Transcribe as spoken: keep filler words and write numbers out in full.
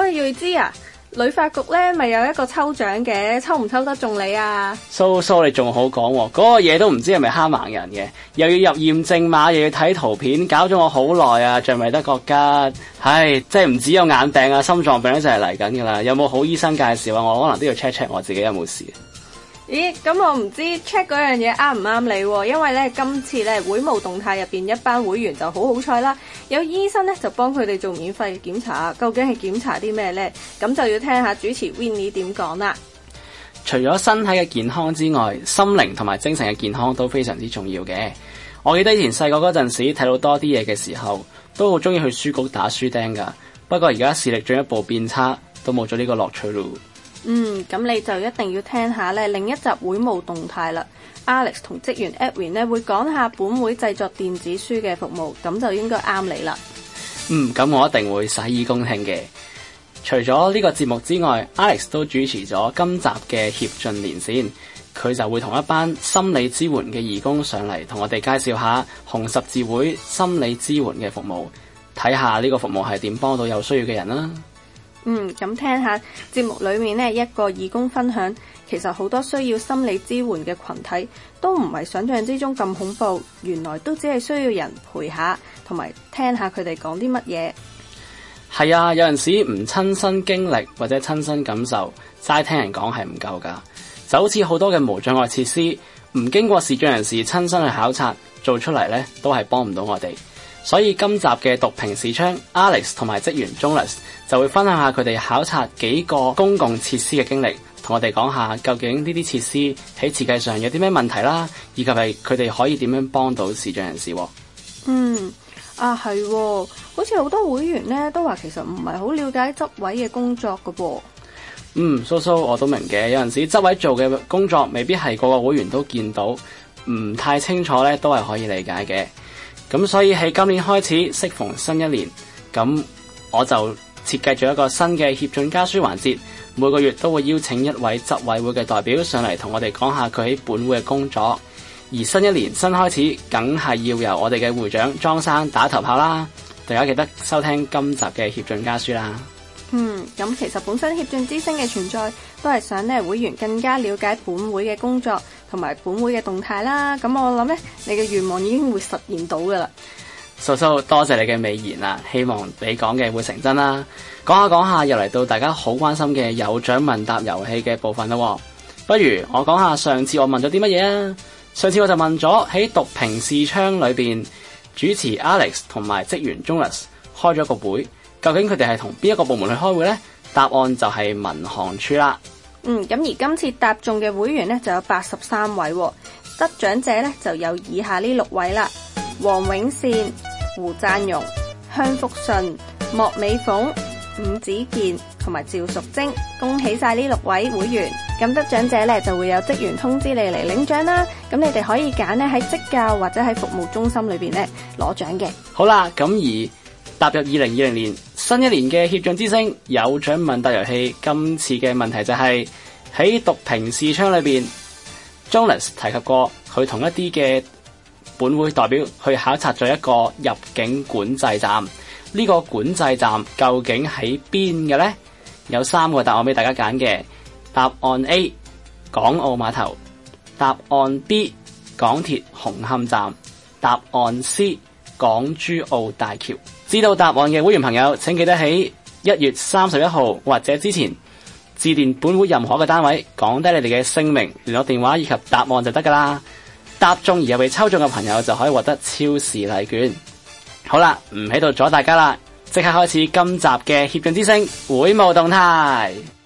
喂，睿知啊，旅發局咧咪有一個抽獎嘅，抽唔抽得中你啊？ 蘇蘇你仲好講喎，嗰個嘢都唔知係咪蝦盲人嘅，又要入驗證碼，又要睇圖片，搞咗我好耐啊，仲未得個吉。唉，即係唔止有眼病啊，心臟病咧就係嚟緊噶啦。有冇好醫生介紹啊？我可能都要 check check 我自己有冇事。 咦，咁我唔知 check 嗰樣嘢啱唔啱你喎，因為咧今次咧會務動態入邊一班會員就好好彩啦，有醫生咧就幫佢哋做免費檢查，究竟係檢查啲咩呢？咁就要聽下主持 Winnie 點講啦。 除咗身體嘅健康之外，心靈同埋精神嘅健康都非常之重要嘅。我記得以前細個嗰陣時睇到多啲嘢嘅時候，都好中意去書局打書釘噶。不過而家視力進一步變差，都冇咗呢個樂趣咯。 嗯，咁你就一定要聽下咧另一集會務動態啦。Alex 同職員 Edwin 咧會講下本會製作電子書嘅服務，咁就應該啱你啦。 嗯，咁我一定會洗耳恭聽嘅。除咗呢個節目之外 ，Alex 都主持咗今集嘅協進連線，佢就會同一班心理支援嘅義工上嚟，同我哋介紹下紅十字會心理支援嘅服務，睇下呢個服務係點幫到有需要嘅人啦。 嗯，咁聽下節目裏面呢一個義工分享，其實好多需要心理支援嘅群體都唔係想象之中咁恐怖，原來都只係需要人陪下，同埋聽下佢哋講啲乜嘢。 係啊，有陣時唔親身經歷或者親身感受，齋聽人講係唔夠噶。就好似好多嘅無障礙設施，唔經過視障人士親身去考察做出嚟呢，都係幫唔到我哋。所以今集嘅讀屏視窗 Alex 同埋職員 Jonas 就會分享下佢哋考察幾個公共設施嘅經歷，同我哋講下究竟呢啲設施喺設計上有啲咩問題啦，以及係佢哋可以點樣幫到視障人士。 嗯，啊係喎，好似好多會員咧都話其實唔係好了解執位嘅工作㗎噃。 嗯，蘇蘇我都明嘅，有陣時執位做嘅工作未必係個個會員都見到，唔太清楚咧都係可以理解嘅。咁所以喺今年開始，適逢新一年，咁我就設計咗一個新嘅協進家書環節，每個月都會邀請一位執委會嘅代表上嚟同我哋講下佢喺本會嘅工作。而新一年新開始，梗係要由我哋嘅會長莊生打頭炮啦！大家記得收聽今集嘅協進家書啦。 嗯，咁其實本身協進之聲嘅存在，都係想咧會員更加了解本會嘅工作同埋本會嘅動態啦。咁我諗咧，你嘅願望已經會實現到噶啦。 蘇蘇，多謝你嘅美言啦，希望你講嘅會成真啦。講下講下，又嚟到大家好關心嘅有獎問答遊戲嘅部分啦。不如我講下上次我問咗啲乜嘢啊？上次我就問咗喺讀屏視窗裏邊，主持 Alex 同埋職員 Jonas 開咗個會。究竟佢哋係同邊一個部門去開會呢？答案就係民航處啦。 嗯，咁而今次答中嘅會員呢，就有八十三位，得獎者呢，就有以下呢六位啦：黃永善、胡贊容、向福順、莫美鳳、伍子健同埋趙淑貞。恭喜晒呢六位會員！咁得獎者呢，就會有職員通知你嚟領獎啦。咁你哋可以揀呢喺職教或者喺服務中心裏邊呢攞獎嘅。 好啦，咁而踏入二零二零年新一年嘅協進之聲有獎問答遊戲，今次嘅問題就係喺讀屏視窗裏邊 Jonas 提及過佢同一啲嘅本會代表去考察咗一個入境管制站，呢個管制站究竟喺邊嘅呢？有三個答案俾大家揀嘅。答案 A 港澳碼頭，答案 B 港鐵紅磡站，答案 C 港珠澳大橋。知道答案嘅會員朋友，請記得喺一月三十一號或者之前致電本會任何嘅單位，講低你哋嘅姓名、聯絡電話以及答案就得噶啦。答中而又被抽中嘅朋友就可以獲得超市禮券。好啦，唔喺度阻大家啦，即刻開始今集嘅協進之聲會務動態。